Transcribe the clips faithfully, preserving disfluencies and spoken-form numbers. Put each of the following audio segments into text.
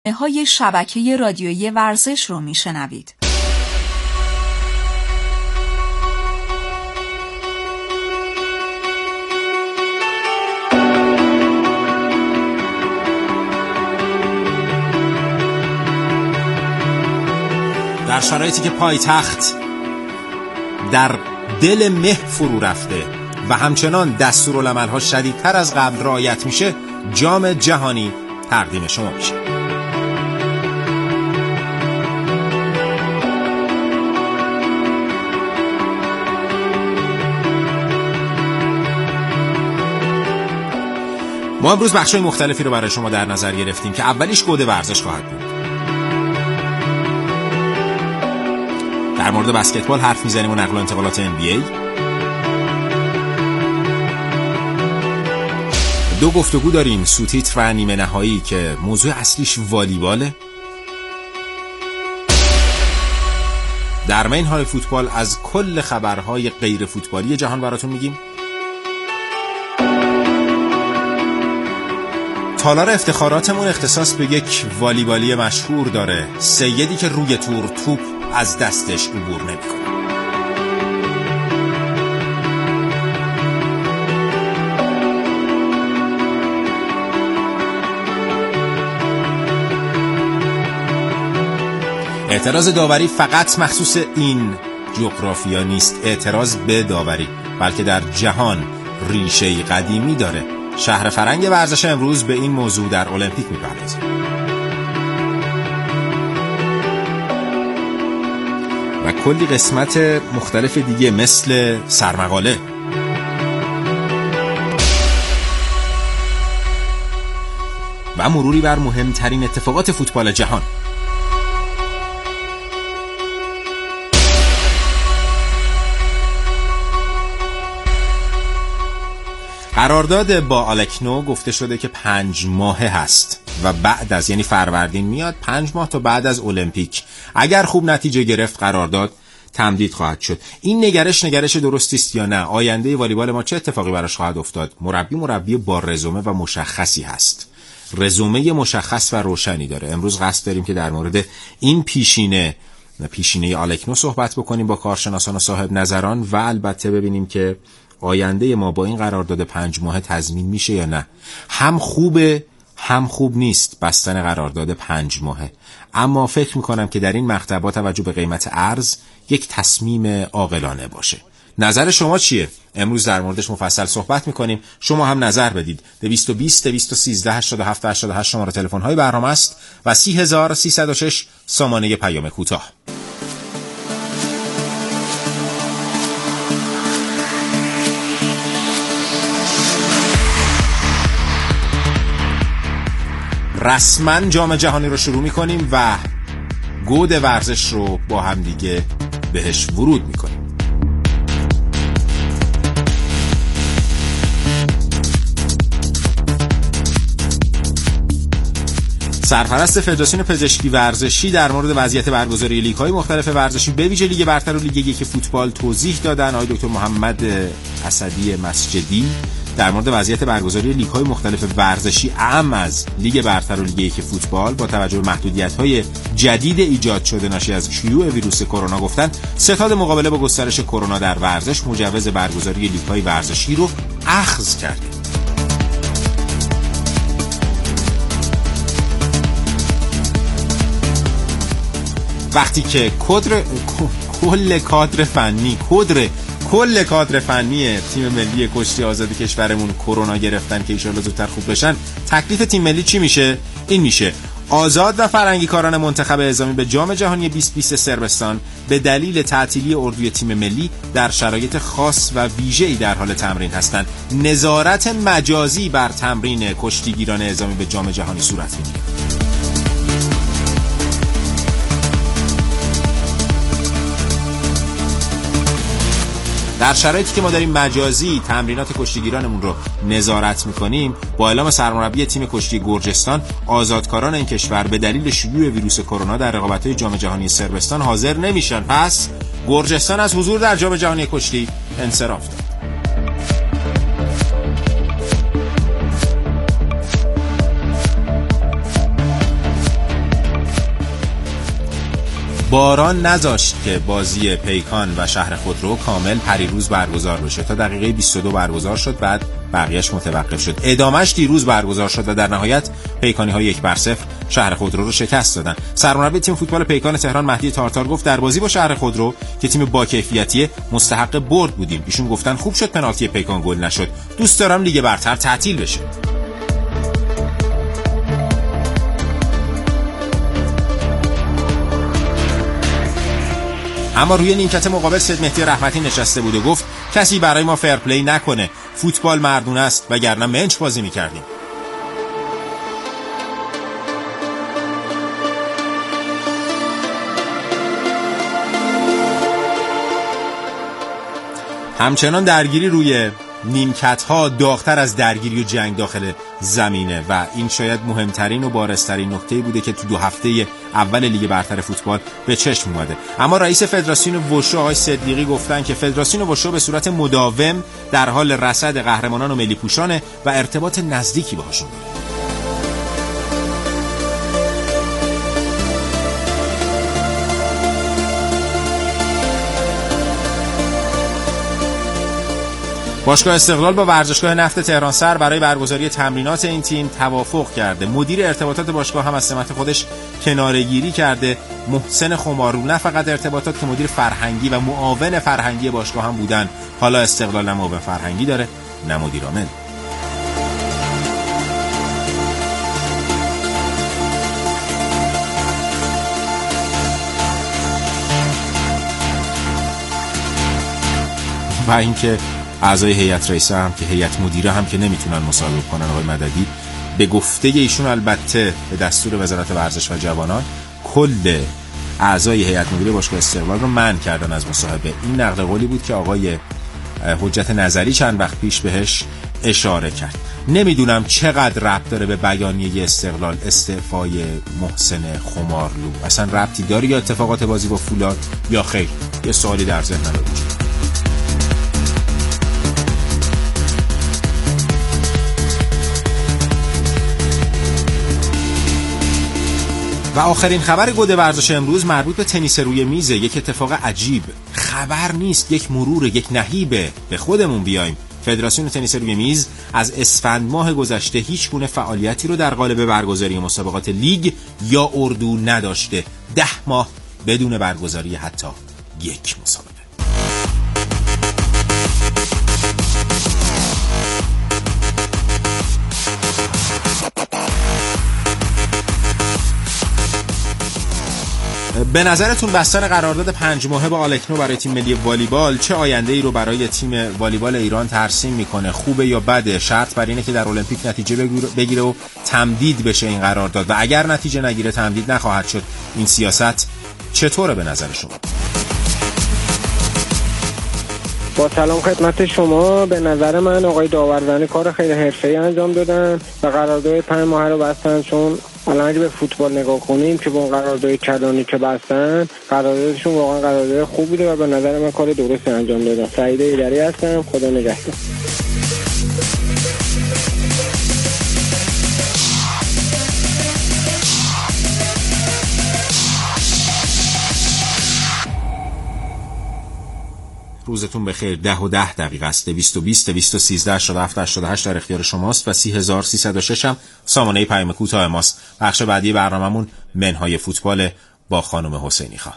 های شبکه رادیویی ورزش رو میشنوید. در شرایطی که پایتخت در دل مه فرو رفته و همچنان دستورالعمل‌ها شدیدتر از قبل رعایت میشه، جام جهانی تقدیم شما میشه. ما امروز بخشای مختلفی رو برای شما در نظر گرفتیم که اولیش گود ورزش خواهد بود. در مورد بسکتبال حرف میزنیم و نقل و انتقالات ان بی ای. دو گفتگو داریم، سوتیتر و نیمه نهایی که موضوع اصلیش والیباله. در مین های فوتبال از کل خبرهای غیر فوتبالی جهان براتون میگیم. تالار افتخاراتمون اختصاص به یک والیبالی مشهور داره، سیدی که روی تور توپ از دستش عبور نمی‌کنه. اعتراض داوری فقط مخصوص این جغرافیا نیست، اعتراض به داوری، بلکه در جهان ریشه قدیمی داره. شهر فرنگ ورزش امروز به این موضوع در المپیک می‌پردازه. و کلی قسمت مختلف دیگه مثل سرمقاله. و مروری بر مهمترین اتفاقات فوتبال جهان. قرارداد با آلکنو گفته شده که پنج ماهه هست و بعد از یعنی فروردین میاد، پنج ماه تا بعد از المپیک اگر خوب نتیجه گرفت قرارداد تمدید خواهد شد. این نگرش نگرش درستی است یا نه؟ آینده والیبال ما چه اتفاقی براش خواهد افتاد؟ مربی مربی با رزومه و مشخصی هست، رزومه مشخص و روشنی داره. امروز قصد داریم که در مورد این پیشینه پیشینه آلکنو صحبت بکنیم با کارشناسان و صاحب نظران و البته ببینیم که آینده ما با این قرارداد پنج ماه تضمین میشه یا نه. هم خوبه هم خوب نیست بستن قرارداد پنج ماهه، اما فکر میکنم که در این مقطع با توجه به قیمت ارز یک تصمیم عاقلانه باشه. نظر شما چیه؟ امروز در موردش مفصل صحبت میکنیم، شما هم نظر بدید. دویست و بیست دویست و سیزده هشتاد و هفت هشتاد و هشت شماره تلفن های برنامه است و سی هزار و سیصد و شش سامانه پیام کوتاه. رسما جام جهانی رو شروع میکنیم و گود ورزش رو با هم دیگه بهش ورود میکنیم. سرپرست فدراسیون پزشکی ورزشی در مورد وضعیت برگزاری لیگ‌های مختلف ورزشی به ویژه لیگ برتر و لیگ یک فوتبال توضیح دادن. آقای دکتر محمد اسدی مسجدی در مورد وضعیت برگزاری لیگ‌های مختلف ورزشی اعم از لیگ برتر و لیگ یک فوتبال با توجه به محدودیت‌های جدید ایجاد شده ناشی از شیوع ویروس کرونا گفتن ستاد مقابله با گسترش کرونا در ورزش مجوز برگزاری لیگ‌های ورزشی رو اخذ کرده. وقتی که کادر کل کادر فنی کادر کل کادر فنی تیم ملی کشتی آزاد کشورمون کرونا گرفتن که ان شاءالله زودتر خوب بشن، تکلیف تیم ملی چی میشه؟ این میشه آزاد و فرنگی کاران منتخب اعزامی به جام جهانی بیست بیست صربستان به دلیل تعطیلی اردوی تیم ملی در شرایط خاص و ویژه‌ای در حال تمرین هستند. نظارت مجازی بر تمرین کشتیگیران اعزامی به جام جهانی صورت میگیره. در شرایطی که ما داریم مجازی تمرینات کشتیگیرانمون رو نظارت میکنیم، با اعلام سرمربی تیم کشتی گرجستان آزادکاران این کشور به دلیل شیوع ویروس کرونا در رقابت‌های جام جهانی صربستان حاضر نمیشن. پس گرجستان از حضور در جام جهانی کشتی انصراف داد. باران نذاشت که بازی پیکان و شهر خودرو کامل پریروز برگزار بشه. تا دقیقه بیست و دو برگزار شد، بعد بقیهش متوقف شد. ادامهش دیروز برگزار شد و در نهایت پیکانی ها یک بر صفر شهر خودرو رو شکست دادن. سرمربی تیم فوتبال پیکان تهران مهدی تارتار گفت در بازی با شهر خودرو که تیم با کیفیتیه مستحق برد بودیم. ایشون گفتن خوب شد پنالتی پیکان گل نشد. دوست دارم لیگ برتر تعطیل بشه. اما روی نیمکت مقابل سید مهدی رحمتی نشسته بود و گفت کسی برای ما فرپلی نکنه، فوتبال مردونه است وگرنه منچ بازی می‌کردیم. همچنان درگیری روی نیمکت‌ها داغ‌تر از درگیری و جنگ داخل زمینه و این شاید مهمترین و بارزترین نکته‌ای بوده که تو دو هفته اول لیگ برتر فوتبال به چشم اومده. اما رئیس فدراسیون وشو آقای صدیقی گفتن که فدراسیون وشو به صورت مداوم در حال رصد قهرمانان و ملی پوشانه و ارتباط نزدیکی باهاشون داره. باشگاه استقلال با ورزشگاه نفت تهران سر برای برگزاری تمرینات این تیم توافق کرده. مدیر ارتباطات باشگاه هم از سمت خودش کناره‌گیری کرده. محسن خمارو نه فقط ارتباطات که مدیر فرهنگی و معاون فرهنگی باشگاه هم بودن، حالا استقلال نه معاون فرهنگی داره نه مدیر عامل. و اینکه اعضای هیئت رئیسه هم که هیئت مدیره هم که نمیتونن مصاحبه کنن آقای مددی، به گفته ایشون البته به دستور وزارت ورزش و جوانان کل اعضای هیئت مدیره باشگاه استقلال رو منع کردن از مصاحبه. این نقل قولی بود که آقای حجت نظری چند وقت پیش بهش اشاره کرد. نمیدونم چقدر ربط داره به بیانیه استقلال استعفای محسن خمارلو، اصلا ربطی داره یا اتفاقات بازی با فولاد یا خیر؟ یه سوالی در ذهن من بود. و آخرین خبر گود ورزش امروز مربوط به تنیس روی میزه. یک اتفاق عجیب، خبر نیست، یک مرور، یک نهیبه. به خودمون بیایم. فدراسیون تنیس روی میز از اسفند ماه گذشته هیچ گونه فعالیتی رو در قالب برگزاری مسابقات لیگ یا اردو نداشته. ده ماه بدون برگزاری حتی یک مسابقه. به نظرتون بستن قرارداد پنج ماهه با آلکنو برای تیم ملی والیبال چه آینده‌ای رو برای تیم والیبال ایران ترسیم میکنه؟ خوبه یا بده؟ شرط بر اینه که در المپیک نتیجه بگیره و تمدید بشه این قرارداد و اگر نتیجه نگیره تمدید نخواهد شد. این سیاست چطوره به نظر شما؟ با سلام خدمت شما. به نظر من آقای داورزنی کار خیلی حرفه‌ای انجام دادن و قرارداد پنج ماهه رو بستن، چون الان اگه به فوتبال نگاه کنیم که با اون قرارداد کلانی که بستن قراردادشون واقعا قرارداد خوب بوده و به نظر من کار درستی انجام دادن. سعید ایدری هستم، خدا نگهدار. روزتون بخیر. ده و ده دقیقه است. دویست و بیست دویست و سیزده هشتاد و هفت هشتاد و هشت در اختیار شماست و سی هزار سیصد و شش هم سامانه پیام کوتاه ماست. بخش بعدی برنامه‌مون منهای فوتبال با خانم حسینی خان.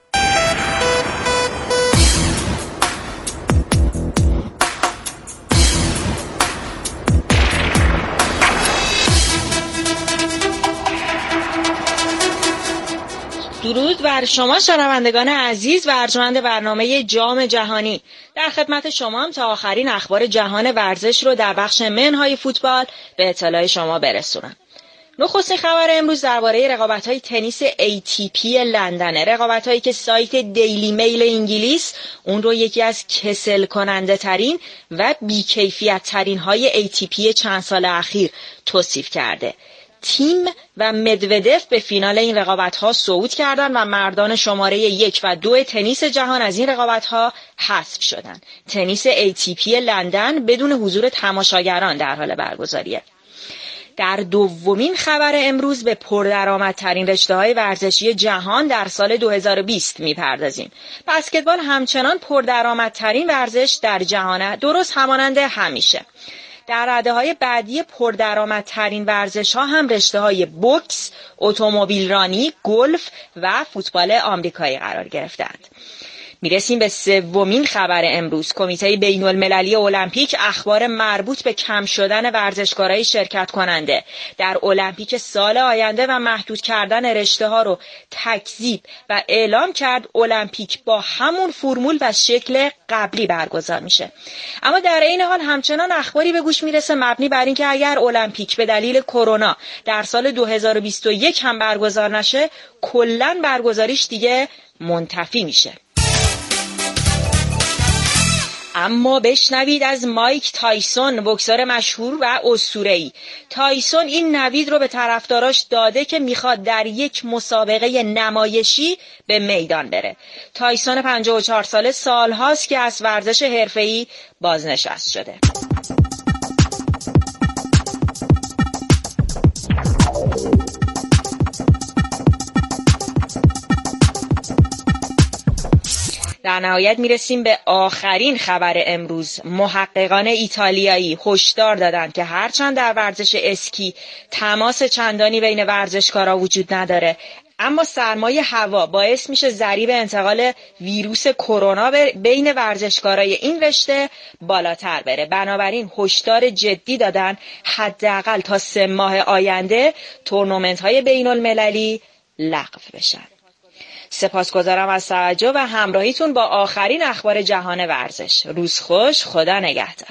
درود بر شما شنوندگان عزیز و ارجمند برنامه جام جهانی. در خدمت شما هم تا آخرین اخبار جهان ورزش رو در بخش منهای فوتبال به اطلاع شما برسونم. نخستین خبر امروز درباره رقابت‌های تنیس ای تی پی لندنه. رقابت‌هایی که سایت دیلی میل انگلیس اون رو یکی از کسل کننده ترین و بی‌کیفیت ترین های ای تی پی چند سال اخیر توصیف کرده. تیم و مدودف به فینال این رقابت‌ها صعود کردند و مردان شماره یک و دو تنیس جهان از این رقابت‌ها حذف شدند. تنیس ای تی پی لندن بدون حضور تماشاگران در حال برگزاریه. در دومین خبر امروز به پردرآمدترین رشته‌های ورزشی جهان در سال دو هزار و بیست می‌پردازیم. بسکتبال همچنان پردرآمدترین ورزش در جهان، درست همانند همیشه. در رده‌های بعدی پردرآمدترین ورزش‌ها هم رشته‌های بوکس، اتومبیل رانی، گلف و فوتبال آمریکایی قرار گرفتند. میرسیم به سومین خبر امروز. کمیته بین‌المللی المپیک اخبار مربوط به کم شدن ورزشکارای شرکت کننده در المپیک سال آینده و محدود کردن رشته‌ها رو تکذیب و اعلام کرد المپیک با همون فرمول و شکل قبلی برگزار میشه. اما در این حال همچنان اخباری به گوش میرسه مبنی بر اینکه اگر المپیک به دلیل کرونا در سال دو هزار و بیست و یک هم برگزار نشه، کلاً برگزاریش دیگه منتفی میشه. اما بشنوید از مایک تایسون، بوکسور مشهور و اسطوره‌ای. تایسون این نوید رو به طرفداراش داده که میخواد در یک مسابقه نمایشی به میدان بره. تایسون پنجاه و چهار ساله سالهاست که از ورزش حرفه‌ای بازنشست شده. در نهایت میرسیم به آخرین خبر امروز. محققان ایتالیایی هشدار دادند که هرچند در ورزش اسکی تماس چندانی بین ورزشکارا وجود نداره، اما سرمای هوا باعث میشه ضریب انتقال ویروس کرونا بین ورزشکارای این رشته بالاتر بره. بنابراین هشدار جدی دادن حداقل تا سه ماه آینده تورنمنت‌های بین‌المللی لغو بشن. سپاسگزارم از توجه و همراهیتون با آخرین اخبار جهان ورزش. روز خوش، خدا نگهدار.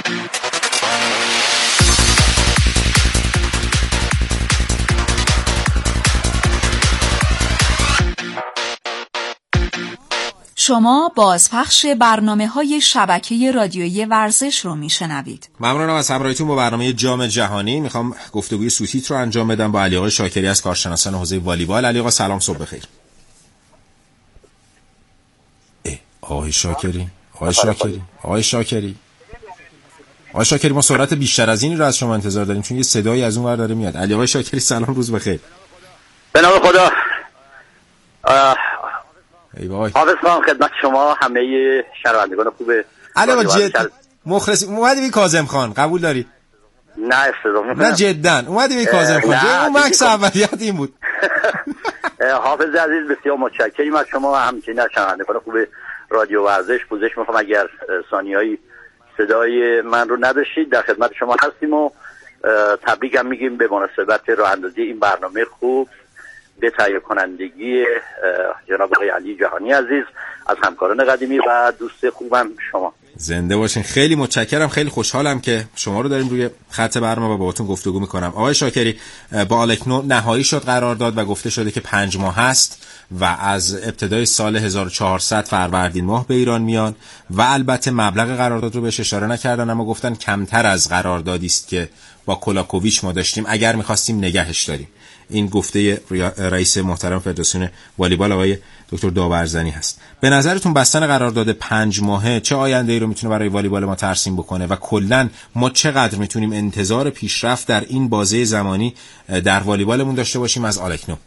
شما بازپخش برنامه‌های شبکه رادیویی ورزش رو میشنوید. ممنونم از همراهیتون با برنامه جام جهانی. میخوام گفتگوی صوتیت رو انجام بدم با علی آقای شاکری از کارشناسان حوزه والیبال. علی آقا سلام، صبح بخیر. آقای شاکری آقای شاکری آقای شاکری آقای شاکری ما سرعت بیشتر از اینی رو از شما انتظار داریم، چون یه صدایی از اون ور داره میاد. علی آقای شاکری سلام، روز بخیر. به نام خدا. ای وای، حافظ خان خدمت شما همه شنوندگان خوب. علی آقا جد مخلص اومدی بی کاظم خان، قبول داری؟ نه استدام نه جدا اومدی بی کاظم خان. اون مکس اولیت این بود. حافظ عزیز بسیار متشکرم از شما و همچنین از شنوندگان خوب رادیو ورزش. پوزش میخوام اگر ثانیه‌ای صدای من رو نداشتید. در خدمت شما هستیم و تبریک هم میگیم به مناسبت راه اندازی این برنامه خوب به تهیه کنندگی جناب آقای علی جهانی عزیز از همکاران قدیمی و دوست خوبم شما. زنده باشین. خیلی متشکرم، خیلی خوشحالم که شما رو داریم روی خط برنامه و باهاتون گفتگو میکنم. آقای شاکری، با آلکنو نهایی شد قرارداد و گفته شده که پنج ماه هست و از ابتدای سال هزار و چهارصد فروردین ماه به ایران میان و البته مبلغ قرارداد رو بهش اشاره نکردن، اما گفتن کمتر از قراردادی است که با کولاکوویچ ما داشتیم اگر میخواستیم نگهش داریم. این گفته رئیس محترم فدراسیون والیبال آقای دکتر داورزنی هست. به نظرتون بستن قرارداد پنج ماهه چه آینده‌ای رو میتونه برای والیبال ما ترسیم بکنه و کلاً ما چقدر میتونیم انتظار پیشرفت در این بازه زمانی در والیبالمون داشته باشیم از آلکنو؟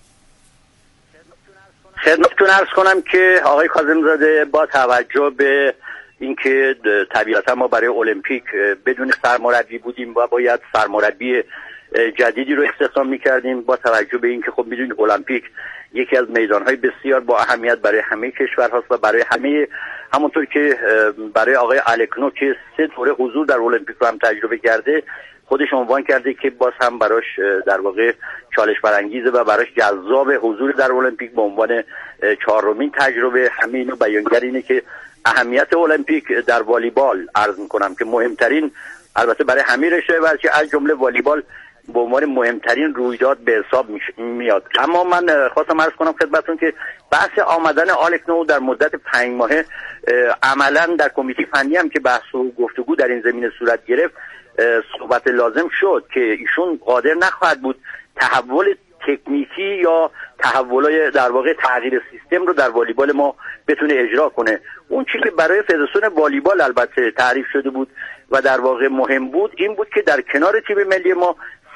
خدمتتون عرض کنم که آقای کاظم زاده با توجه به اینکه طبیعتا ما برای المپیک بدون سرمربی بودیم و باید سرمربی جدیدی رو استخدام می‌کردیم، با توجه به اینکه خب می‌دونید المپیک یکی از میدان‌های بسیار با اهمیت برای همه کشورهاست و برای همه، همونطور که برای آقای آلکنو که سه دوره حضور در المپیک رو هم تجربه کرده، خودش عنوان کرده که باز هم براش در واقع چالش برانگیزه و براش جذاب حضور در المپیک به عنوان چهارمین تجربه. همه اینو بیانگر اینه که اهمیت المپیک در والیبال عرض می‌کنم که مهمترین، البته برای همه رشته ورزشی از جمله والیبال، به عنوان مهمترین رویداد به حساب میاد. اما من خواستم عرض کنم خدمتتون که بحث آمدن آلکنو در مدت پنج ماهه عملا در کمیته فنی هم که بحث و گفتگو در این زمینه صورت گرفت، صحبت لازم شد که ایشون قادر نخواهد بود تحول تکنیکی یا تحولای در واقع تغییر سیستم رو در والیبال ما بتونه اجرا کنه. اون چیزی که برای فدراسیون والیبال البته تعریف شده بود و در واقع مهم بود این بود که در کنار تیم ملی ما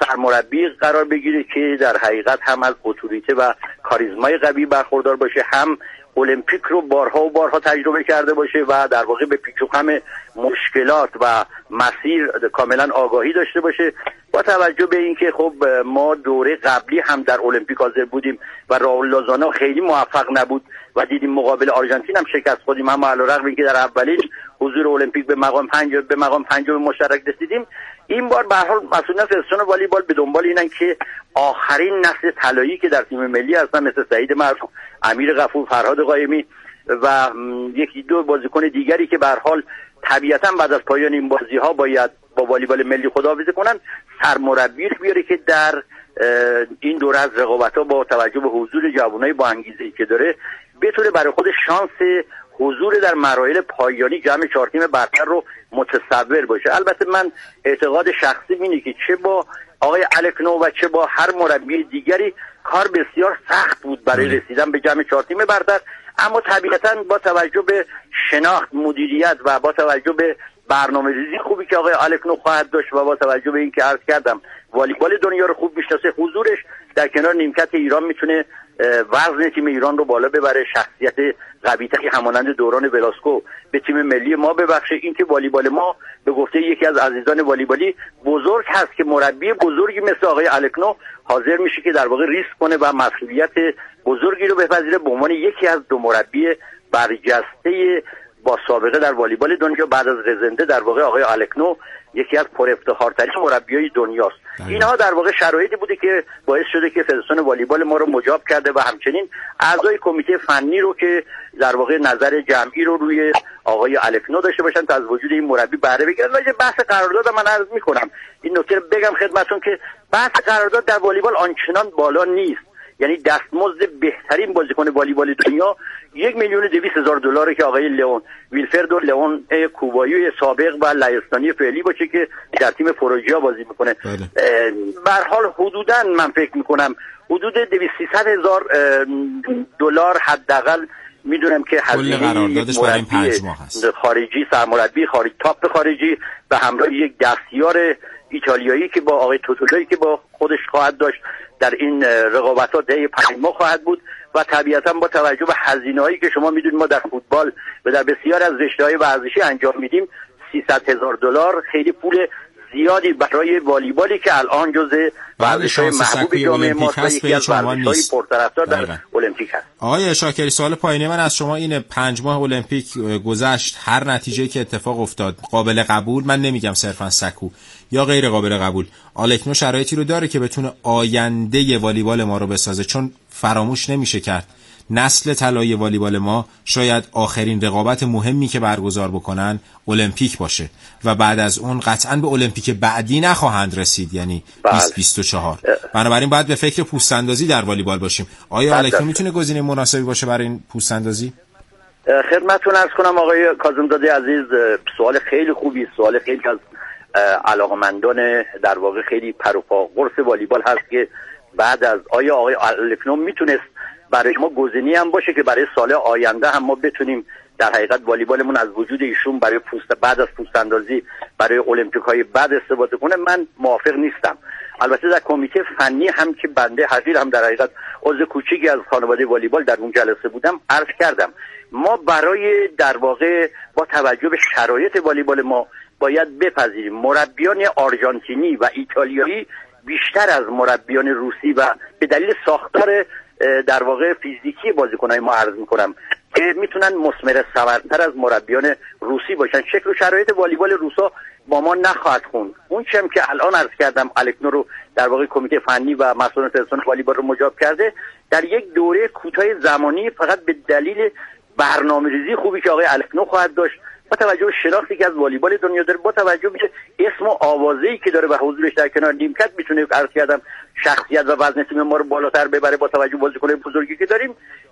سرمربی قرار بگیره که در حقیقت هم از اتوریته و کاریزمای قوی برخوردار باشه، هم المپیک رو بارها و بارها تجربه کرده باشه و در واقع به پیچ و خم مشکلات و مسیر کاملا آگاهی داشته باشه. با توجه به اینکه خب ما دوره قبلی هم در المپیک حاضر بودیم و راول لوزانو خیلی موفق نبود و دیدیم مقابل آرژانتین هم شکست خوردیم، اما علیرغم اینکه در اولین حضور المپیک به مقام پنج به مقام پنجم مشترک رسیدیم، این بار به هر حال مسئولین فدراسیون والیبال به دنبال اینن که آخرین نسل طلایی که در تیم ملی هستن مثل سعید مرزوق، امیر غفور، فرهاد قایمی و یکی دو بازیکن دیگری که به هر حال طبیعتا بعد از پایان این بازی ها باید با والیبال ملی خداحافظی کنن، سرمربی بیاره که در این دوره از رقابت‌ها با توجه به حضور جوانای با انگیزه‌ای که داره بتونه برای خود شانس حضور در مراحل پایانی جمع چهار تیم برتر رو متصور باشه. البته من اعتقاد شخصی اینه که چه با آقای الکنو و چه با هر مربی دیگری کار بسیار سخت بود برای رسیدن به جمع چهار تیم برتر، اما طبیعتا با توجه به شناخت، مدیریت و با توجه به برنامه‌ریزی خوبی که آقای الکنو خواهد داشت و با توجه به اینکه عرض کردم والیبال دنیا رو خوب میشناسه، حضورش در کنار نیمکت ایران میتونه وزن تیم ایران رو بالا ببره، شخصیت قوی‌تری همانند دوران ولاسکو به تیم ملی ما ببخشه. اینکه والیبال ما به گفته یکی از عزیزان والیبالی بزرگ هست که مربی بزرگی مثل آقای الکنو حاضر میشه که در واقع ریسک کنه و مسئولیت بزرگی رو بپذیره به عنوان یکی از دو مربی برجسته با سابقه در والیبال دنیا بعد از رزنده. در واقع آقای الکنو یکی از پر افتخارترین مربیای دنیاست. اینها در واقع شرایطی بوده که باعث شده که فدراسیون والیبال ما رو مجاب کرده و همچنین اعضای کمیته فنی رو که در واقع نظر جمعی رو روی آقای الکنو داشته باشن تا از وجود این مربی بهره بگیرن. ولی بحث قرارداد من عرض می‌کنم این نکته بگم خدمتتون که بحث قرارداد در والیبال آنچنان بالا نیست. یعنی دستمزد بهترین بازیکن والیبال دنیا یک میلیون دویست هزار دلاره که آقای لئون ویلفردو لئون کوبایی سابق و لهستانی فعلی باشه که در تیم فروجیا بازی میکنه. به هر حال حدوداً من فکر میکنم حدود دویست سیصد هزار دلار حداقل میدونم که هزینه قراردادش برای این پنج ماه هست. خارجی، سرمربی خارج، تاپ خارجی و همراه یک دستیار ایتالیایی که با آقای توتولایی که با خودش خواهد داشت در این رقابت‌ها طی پنج ماه خواهد بود و طبیعتاً با توجه به هزینه‌هایی که شما میدونید ما در فوتبال و در بسیار از رشته‌های ورزشی انجام میدیم، سیصد هزار دلار خیلی پول زیادی برای والیبالی که الان جزء ورزش‌های محبوب جامعه ماست و یکی از ورزش‌های پرطرفدار در المپیک هست. آقای شاکری، سوال پایانی من از شما اینه، پنج ماه المپیک گذشت، هر نتیجه‌ای که اتفاق افتاد قابل قبول، من نمیگم صرفاً سکو یا غیر قابل قبول، الکنو شرایطی رو داره که بتونه آینده والیبال ما رو بسازه؟ چون فراموش نمیشه کرد نسل طلایی والیبال ما شاید آخرین رقابت مهمی که برگزار بکنن المپیک باشه و بعد از اون قطعاً به المپیک بعدی نخواهند رسید، یعنی بیست بیست و چهار. بنابراین باید به فکر پوست‌اندازی در والیبال باشیم. آیا الکنو میتونه گزینه مناسبی باشه برای این پوست‌اندازی؟ خدمتتون عرض کنم آقای کاظم‌زاده عزیز، سوال خیلی خوبی، سوال خیلی از علاقمندان در واقع خیلی پر و پا قرص والیبال هست که بعد از آیا آقای الکنو میتونست برای ما گزینه‌ای هم باشه که برای سال آینده هم ما بتونیم در حقیقت والیبالمون از وجود ایشون برای پوست بعد از پوست اندازی برای المپیک‌های بعد استفاده کنه؟ من موافق نیستم. البته در کمیته فنی هم که بنده حقیر هم در حقیقت عضو کوچیکی از خانواده والیبال در اون جلسه بودم عرض کردم ما برای در واقع با توجه به شرایط والیبال ما باید بپذیریم مربیان آرژانتینی و ایتالیایی بیشتر از مربیان روسی و به دلیل ساختار در واقع فیزیکی بازیکن‌های ما عرض می‌کنم که میتونن مثمر ثمرتر از مربیان روسی باشن. شکل و شرایط والیبال روسا با ما نخواهد خوند. اون چیزی که الان عرض کردم الکنو رو در واقع کمیته فنی و مسئولان فدراسیون والیبال رو مجاب کرده در یک دوره کوتاه زمانی فقط به دلیل برنامه‌ریزی خوبی که آقای الکنو خواهد داشت، با توجه به شناختی که از والیبال دنیا داره، با توجه به اسم و آوازه‌ای که داره و حضورش در کنار نیمکت میتونه عرض کردم شخصیت و وزن تیم ما رو بالاتر ببره، با توجه به بازیکن‌های بزرگی که داریم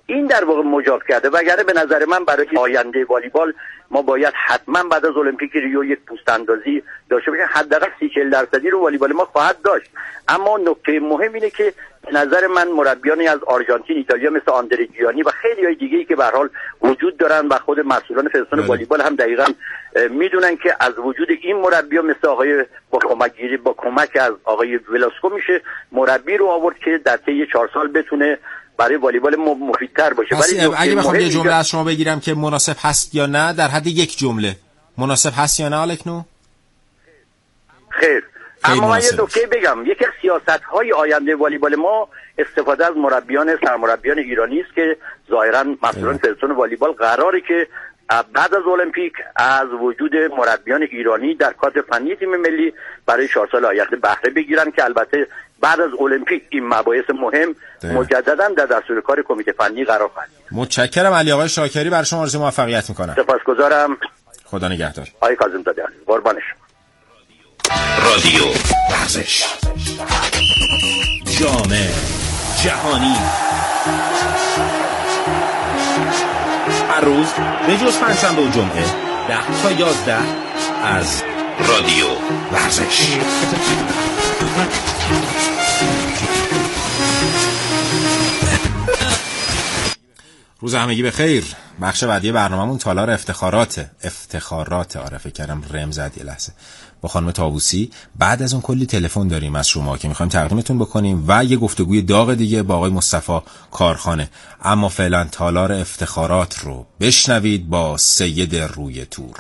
این در واقع مجاز کرده. وگرنه به نظر من برای آینده والیبال ما باید حتما بعد از المپیک ریو یک پوست اندازی داشته باشیم. حداقل سی چهل درصدی رو والیبال ما خواهد داشت. اما نکته مهم اینه که به نظر من مربیانی از آرژانتین، ایتالیا مثل آندره جیانی و خیلی های دیگه‌ای که به هر حال وجود دارن و خود مسئولان فدراسیون والیبال هم دقیقاً میدونن که از وجود این مربیان مثل آقای با کمک گیری با کمک از آقای ولاسکو میشه مربی رو آورد که در طی چهار سال بتونه برای والیبال مفیدتر باشه. ولی اگه بخوام یه جمله از شما بگیرم که مناسب هست یا نه، در حد یک جمله مناسب هست یا نه آلکنو؟ خیر. اما من یه نکته بگم، یکی از سیاست‌های آینده والیبال ما استفاده از مربیان سرمربیان ایرانی است که ظاهراً مسئولان فدراسیون والیبال قراره که بعد از المپیک از وجود مربیان ایرانی در کادر فنی تیم ملی برای چهار سال آینده بهره بگیرن که البته بعد از المپیک این مباحث مهم مجددا در دستور کار کمیته فنی قرار خواهد گرفت. متشکرم علی آقای شاکری، برای شما آرزوی موفقیت میکنم. سپاسگزارم. خدا نگهدار. آقای کاظم زاده قربان شما. رادیو ورزش جام جهانی هر روز به جز پنجشنبه و جمعه ده تا یازده از رادیو ورزش. روز همگی بخیر. بخش بعدی برنامه‌مون تالار افتخاراته. افتخارات آره فکر کردم رم زد یه لحظه. با خانم طاووسی بعد از اون کلی تلفن داریم از شما که می‌خوایم تقدیمتون بکنیم و یه گفتگوی داغ دیگه با آقای مصطفی کارخانه. اما فعلا تالار افتخارات رو بشنوید با سید روی تور.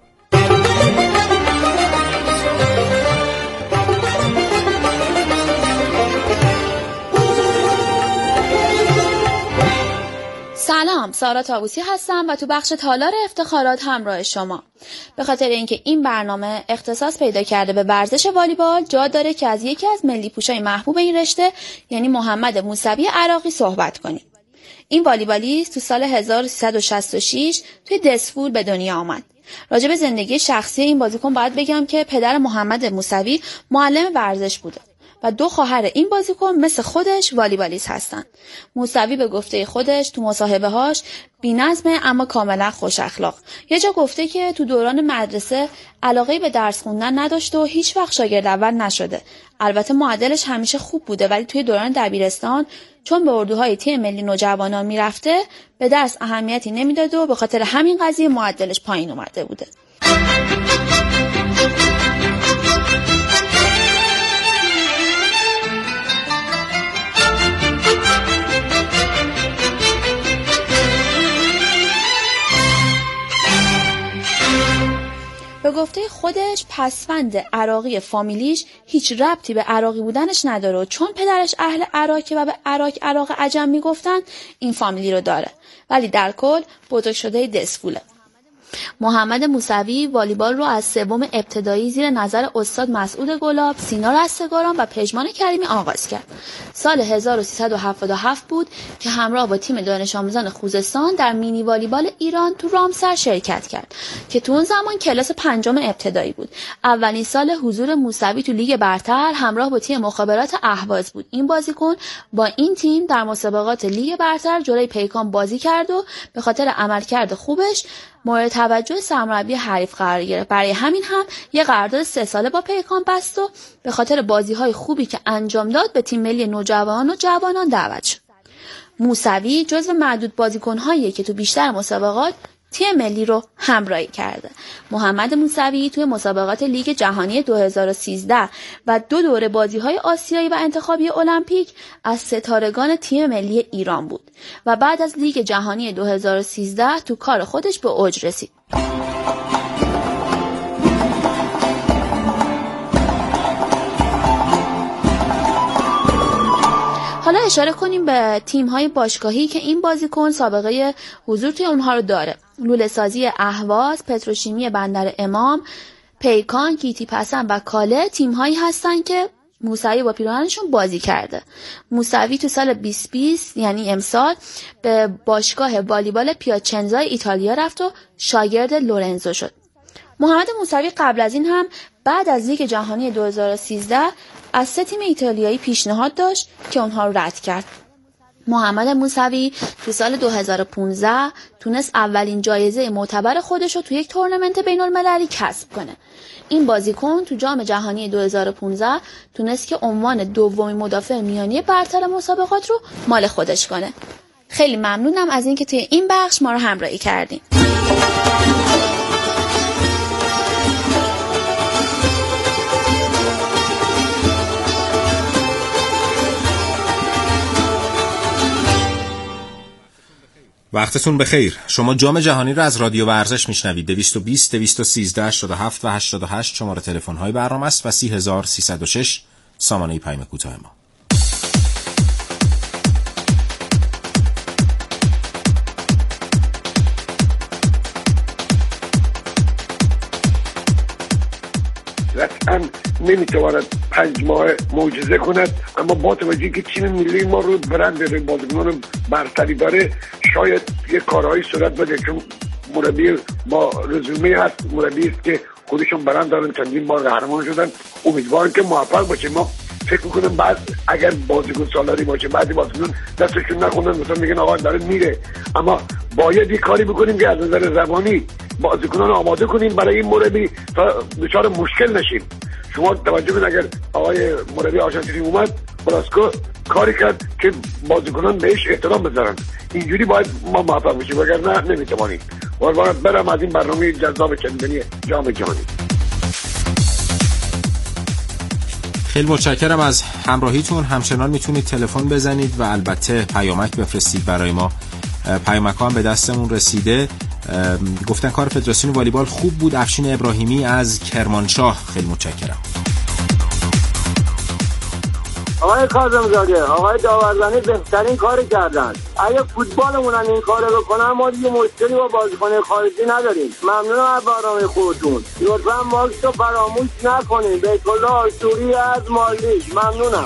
سلام، سارا طاووسی هستم و تو بخش تالار افتخارات همراه شما. به خاطر اینکه این برنامه اختصاص پیدا کرده به ورزش والیبال، جا داره که از یکی از ملی پوشای محبوب این رشته یعنی محمد موسوی عراقی صحبت کنیم. این والیبالیست تو سال هزار و سیصد و شصت و شش توی دسفول به دنیا آمد. راجع به زندگی شخصی این بازیکن باید بگم که پدر محمد موسوی معلم ورزش بوده و دو خواهر این بازیکن مثل خودش والیبالیست هستن. موسوی به گفته خودش تو مصاحبه‌هاش بی‌نظمه اما کاملا خوش اخلاق. یه جا گفته که تو دوران مدرسه علاقه‌ای به درس خوندن نداشته و هیچ وقت شاگرد اول نشده. البته معدلش همیشه خوب بوده ولی توی دوران دبیرستان چون به اردوهای تیم ملی نوجوانان میرفته به درس اهمیتی نمیداد و به خاطر همین قضیه معدلش پایین اومده بوده. به گفته خودش پسوند عراقی فامیلیش هیچ ربطی به عراقی بودنش نداره و چون پدرش اهل عراقی و به عراق عراق عجم میگفتن این فامیلی رو داره، ولی در کل بزرگ شده دسفوله. محمد موسوی والیبال رو از سوم ابتدایی زیر نظر استاد مسعود گلاب، سینا رستگاران و پژمان کریمی آغاز کرد. سال هزار و سیصد و هفتاد و هفت بود که همراه با تیم دانش آموزان خوزستان در مینی والیبال ایران تو رامسر شرکت کرد که تو اون زمان کلاس پنجم ابتدایی بود. اولین سال حضور موسوی تو لیگ برتر همراه با تیم مخابرات اهواز بود. این بازیکن با این تیم در مسابقات لیگ برتر جلوی پیکان بازی کرد و به خاطر عملکرد خوبش مورد توجه سرمربی حریف قرار گرفت. برای همین هم یه قرارداد سه ساله با پیکان بست و به خاطر بازی‌های خوبی که انجام داد به تیم ملی نوجوانان و جوانان دعوت شد. موسوی جزو معدود بازیکن‌هاییه که تو بیشتر مسابقات تیم ملی رو همراهی کرده. محمد موسوی توی مسابقات لیگ جهانی دو هزار و سیزده و دو دوره بازی‌های آسیایی و انتخابی المپیک از ستارگان تیم ملی ایران بود و بعد از لیگ جهانی دو هزار و سیزده تو کار خودش به اوج رسید. حالا اشاره کنیم به تیم‌های باشگاهی که این بازیکن سابقه حضور توی اونها رو داره. لوله‌سازی اهواز، پتروشیمی بندر امام، پیکان، گیتی پسند و کاله تیم‌هایی هستن که موسوی با پیراهنشون بازی کرده. موسوی تو سال بیست بیست یعنی امسال به باشگاه والیبال پیاچنزا ایتالیا رفت و شاگرد لورنزو شد. محمد موسوی قبل از این هم بعد از لیگ جهانی دو هزار و سیزده از سه تیم ایتالیایی پیشنهاد داشت که اونها رو رد کرد. محمد موسوی تو سال دو هزار و پانزده تونست اولین جایزه معتبر خودش رو تو یک تورنمنت بین‌المللی کسب کنه. این بازیکن تو جام جهانی دو هزار و پانزده تونست که عنوان دومین مدافع میانی برتر مسابقات رو مال خودش کنه. خیلی ممنونم از اینکه توی این بخش ما رو همراهی کردین. وقتتون بخیر. شما جام جهانی رو از رادیو ورزش میشنوید. دویست و بیست دویست و سیزده هشتاد و هفت و هشتاد و هشت شماره تلفن های برنامه است و سی هزار سیصد و شش سامانه پیام کوتاه ما. قطعا نمیتواند پنج ماه معجزه کند، اما با توجهی که تیم ملی ما رو برند داره، بازیکنان برتری داره، شاید یه کارهایی صورت بده، چون مربی با رزومه هست، مربی است که خودشون برند دارن، چندین بار قهرمان شدن. امیدوارم که موفق باشه. ما فکر میکنم بعد اگر بازیکن سالاری باشه، بعضی بازیکن دستشون نخوندن مثلا میگن آقا داره میره، اما باید یه کاری بکنیم که از نظر زبانی بازیکنان آماده کنیم برای این مربی تا دچار مشکل نشیم. شما توجه کنید، اگر آقای مربی آرژانتینی اومد، براسکو کاری کرد که بازیکنان بهش احترام بذارن. اینجوری باید ما موفق بشیم، وگرنه نمیتوانیم. قربان برم از این برنامه جذاب چندانی جام جهانی. خیلی متشکرم از همراهیتون. همچنان میتونید تلفن بزنید و البته پیامک بفرستید برای ما. پیامک ها هم به دستمون رسیده. گفتن کار فدراسیون والیبال خوب بود. افشین ابراهیمی از کرمانشاه، خیلی متشکرم. آقای کاظم‌زاده، آقای داورزنی بهترین کار کردن. اگه فوتبالمون این کارو بکنن ما دیگه مشکلی با بازیکن خارجی نداریم. ممنونم از برنامه خودتون. لطفاً ماکس رو فراموش نکنید. بیت الله آشوری از مالدیو. ممنونم.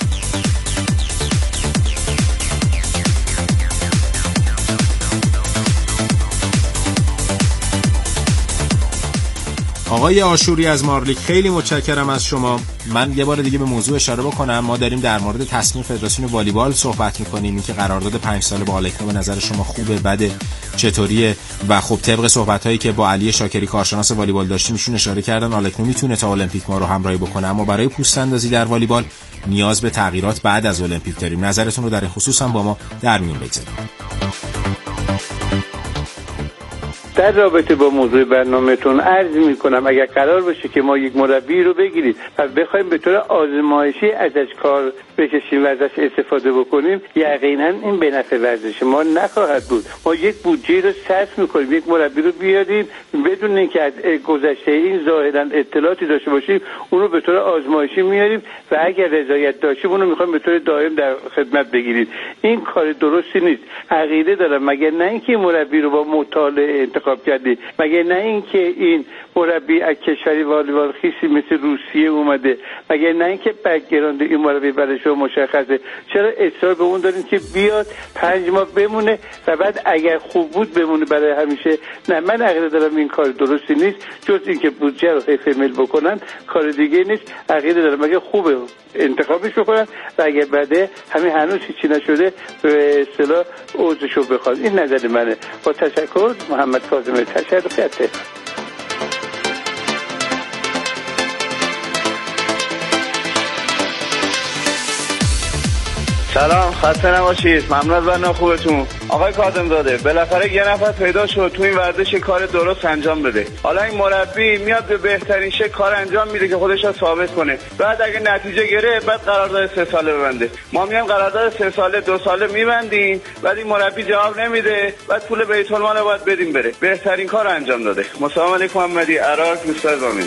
آقای آشوری از مارلیک، خیلی متشکرم از شما. من یه بار دیگه به موضوع اشاره بکنم. ما داریم در مورد تصمیم فدراسیون والیبال صحبت می‌کنیم، اینکه قرارداد پنج ساله با آلکنو به نظر شما خوبه، بده، چطوریه؟ و خب طبق صحبت‌هایی که با علی شاکری کارشناس والیبال داشتیم، ایشون اشاره کردن آلکنو میتونه تا المپیک ما رو همراهی بکنه، اما برای پوست اندازی در والیبال نیاز به تغییرات بعد از المپیک داریم. نظرتون رو در این خصوص هم با ما در میون بگذارید. در رابطه با موضوع برنامه‌تون عرض می‌کنم اگر قرار باشه که ما یک مربی رو بگیرید و بخوایم به طور آزمایشی ازش کار بکشیم و ازش استفاده بکنیم، یقینا این به نفع ورزش ما نخواهد بود. ما یک بودجه رو صرف می‌کنیم، یک مربی رو بیاریم بدون اینکه از گذشته این ظاهراً اطلاعاتی داشته باشیم، اون رو به طور آزمایشی میاریم و اگر رضایت داشتیم اون رو می‌خوایم به طور دائم در خدمت بگیرید. این کار درستی نیست. عقیده دارم مگر نه اینکه مربی رو با مطالعه انتخاب کردی، مگر نه اینکه این مربی از کشوری والیبال خیسی مثل روسیه اومده، مگر نه اینکه بک‌گراند این مربی برای شما مشخصه، چرا اصرار به اون دارین که بیاد پنج ماه بمونه و بعد اگر خوب بود بمونه برای همیشه؟ نه، من عقیده دارم این کار درستی نیست، جز اینکه بودجه رو حفظ مل بکنن کار دیگه نیست. عقیده دارم اگه خوبه انتخابش بکنن و اگه بده همین هنوز هیچی نشده به اصطلاح عذرشو بخواد. این نظر منه. با تشکر. محمد کاظم تشکر. سلام، خسته نباشید. ممنون از برنامه خوبتون. آقای کاظم‌زاده، بالاخره یه نفر پیدا شد تو این ورزش کار درست انجام بده. حالا این مربی میاد به بهترین شکل کار انجام میده که خودش رو ثابت کنه. بعد اگه نتیجه گرفت بعد قرارداد سه ساله ببنده. ما میایم قرارداد سه ساله دو ساله میبندیم، بعد این مربی جواب نمیده، بعد پول بیت المال رو باید بدیم بره. بهترین کار انجام داده. السلام علیکم. محمدی عراق، دوستای زمین.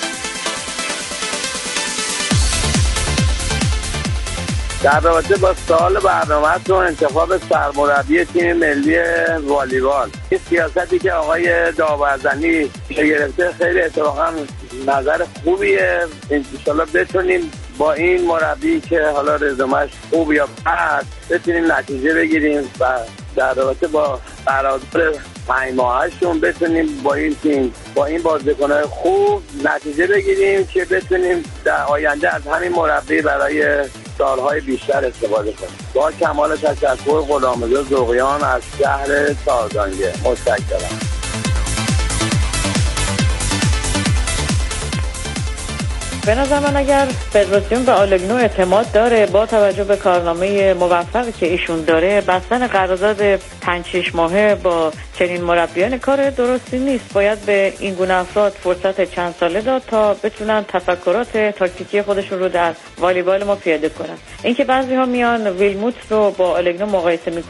در رابطه با سوال برنامه‌تون انتخاب سرمربی تیم ملی والیبال، این سیاستی که آقای داورزنی گرفته خیلی اتفاقا نظر خوبیه. انشالله بتونیم با این مربی که حالا رزومش خوب یا بد بتونیم نتیجه بگیریم و در رابطه با قرارداد پنج ماهشون بتونیم با این تیم با این بازیکن‌های خوب نتیجه بگیریم که بتونیم در آینده از همین مربی برای سالهای بیشتر استفاده کنیم. با کمال تشکر، غلامرضا ذوقیان از شهر تازانگه. متشکرم. به نظر من اگر فدراسیون به آلگنو اعتماد داره، با توجه به کارنامه موفقی که ایشون داره، بستن قرارداد پنج شش ماهه با چنین مربیان کار درستی نیست. باید به این گونه افراد فرصت چند ساله داد تا بتونن تفکرات تاکتیکی خودشون رو در والیبال ما پیاده کنن. اینکه بعضی ها میان ویلموت رو با آلگنو مقایسه میکنن